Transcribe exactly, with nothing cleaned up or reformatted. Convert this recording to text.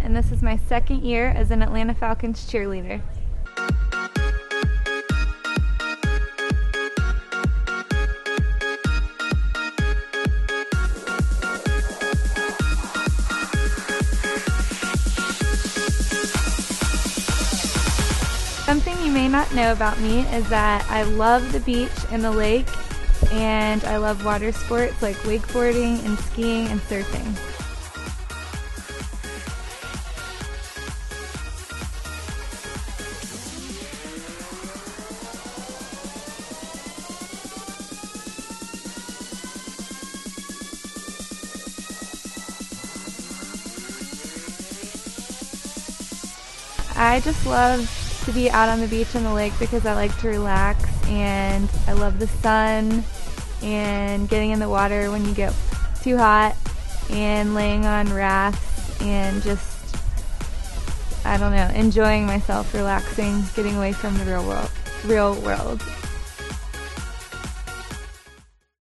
and this is my second year as an Atlanta Falcons cheerleader. Something you may not know about me is that I love the beach and the lake, and I love water sports like wakeboarding and skiing and surfing. I just love to be out on the beach and the lake because I like to relax, and I love the sun and getting in the water when you get too hot and laying on rafts and just, I don't know, enjoying myself, relaxing, getting away from the real world. Real world.